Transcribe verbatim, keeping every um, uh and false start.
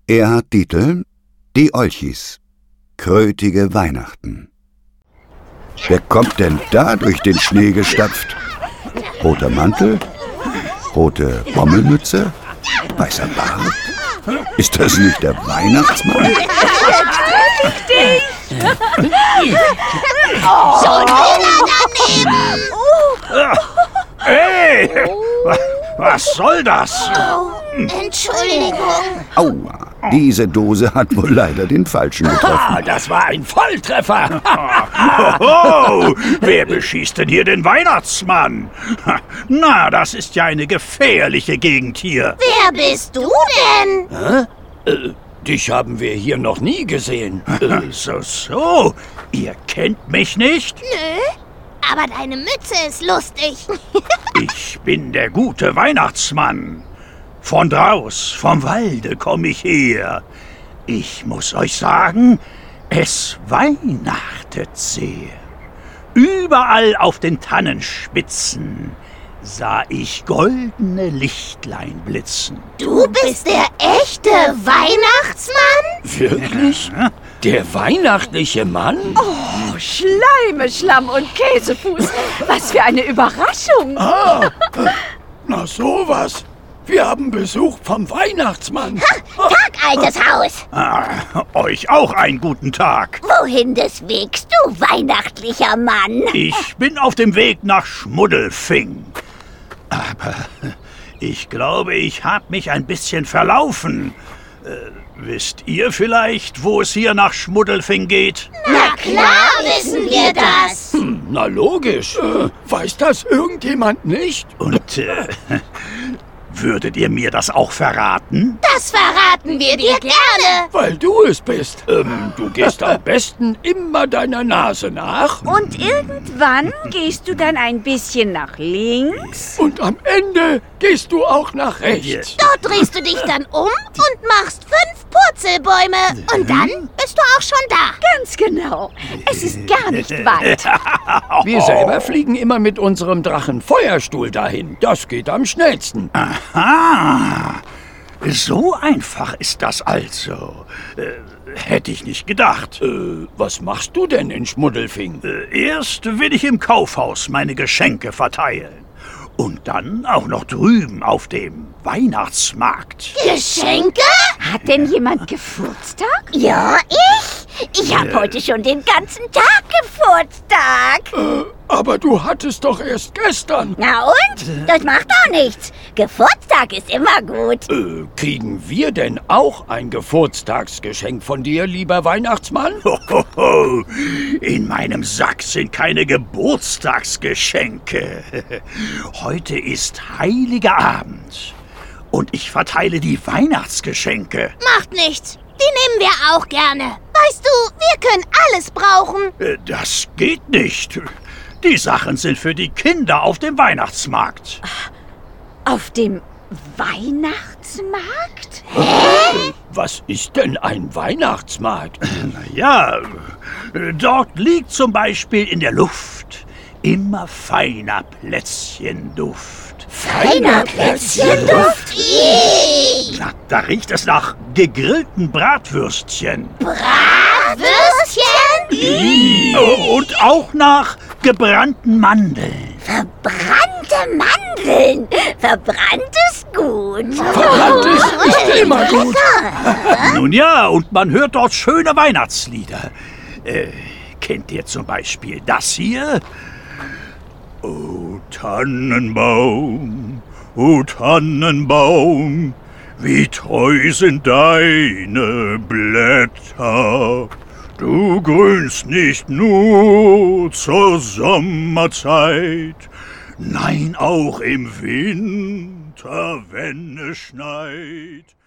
Erhard Dietl, Die Olchis, krötige Weihnachten. Wer kommt denn da durch den Schnee gestapft? Roter Mantel? Rote Bommelmütze? Weißer Bart? Ist das nicht der Weihnachtsmann? Schon wieder daneben! Hey! Was soll das? Oh, Entschuldigung. Aua, diese Dose hat wohl leider den Falschen getroffen. Ah, das war ein Volltreffer. Hoho, wer beschießt denn hier den Weihnachtsmann? Na, das ist ja eine gefährliche Gegend hier. Wer bist du denn? Hä? Äh, dich haben wir hier noch nie gesehen. Äh, So, so, ihr kennt mich nicht? Nö, aber deine Mütze ist lustig. Ich bin der gute Weihnachtsmann. Von draus, vom Walde komme ich her. Ich muss euch sagen, es weihnachtet sehr. Überall auf den Tannenspitzen sah ich goldene Lichtlein blitzen. Du bist der echte Weihnachtsmann? Wirklich? Der weihnachtliche Mann? Oh, Schleime, Schlamm und Käsefuß. Was für eine Überraschung. Ah, na sowas. Wir haben Besuch vom Weihnachtsmann. Tag, altes Haus. Ah, euch auch einen guten Tag. Wohin des Wegs, du weihnachtlicher Mann? Ich bin auf dem Weg nach Schmuddelfing. Aber ich glaube, ich habe mich ein bisschen verlaufen. Äh, wisst ihr vielleicht, wo es hier nach Schmuddelfing geht? Na klar wissen wir das. Hm, na logisch. Äh, weiß das irgendjemand nicht? Und äh, würdet ihr mir das auch verraten? Das verraten wir dir gerne. Weil du es bist. Ähm, du gehst am besten immer deiner Nase nach. Und irgendwann gehst du dann ein bisschen nach links. Und am Ende gehst du auch nach rechts. Dort drehst du dich dann um und machst fünf Purzelbäume. Und dann bist du auch schon da. Ganz genau. Es ist gar nicht weit. Wir selber fliegen immer mit unserem Drachen Feuerstuhl dahin. Das geht am schnellsten. Ah, so einfach ist das also. Äh, hätte ich nicht gedacht. Äh, was machst du denn in Schmuddelfing? Äh, erst will ich im Kaufhaus meine Geschenke verteilen. Und dann auch noch drüben auf dem Weihnachtsmarkt. Geschenke? Hat denn jemand Geburtstag? Ja, ich. Ich habe heute schon den ganzen Tag Geburtstag. Äh, aber du hattest doch erst gestern. Na und? Das macht doch nichts. Geburtstag ist immer gut. Äh, kriegen wir denn auch ein Geburtstagsgeschenk von dir, lieber Weihnachtsmann? Hohoho, in meinem Sack sind keine Geburtstagsgeschenke. Heute ist heiliger Abend und ich verteile die Weihnachtsgeschenke. Macht nichts. Die nehmen wir auch gerne. Weißt du, wir können alles brauchen. Äh, Das geht nicht. Die Sachen sind für die Kinder auf dem Weihnachtsmarkt. Auf dem Weihnachtsmarkt? Hä? Was ist denn ein Weihnachtsmarkt? Ja, äh, dort liegt zum Beispiel in der Luft immer feiner Plätzchenduft. Feiner Plätzchenduft? Ih, Na, da riecht es nach gegrillten Bratwürstchen. Bratwürstchen? Oh, und auch nach gebrannten Mandeln. Verbrannte Mandeln. Verbrannt ist gut. Verbrannt ist, ist immer gut. Nun ja, und man hört dort schöne Weihnachtslieder. Äh, kennt ihr zum Beispiel das hier? O Tannenbaum, o Tannenbaum, wie treu sind deine Blätter. Du grünst nicht nur zur Sommerzeit, nein, auch im Winter, wenn es schneit.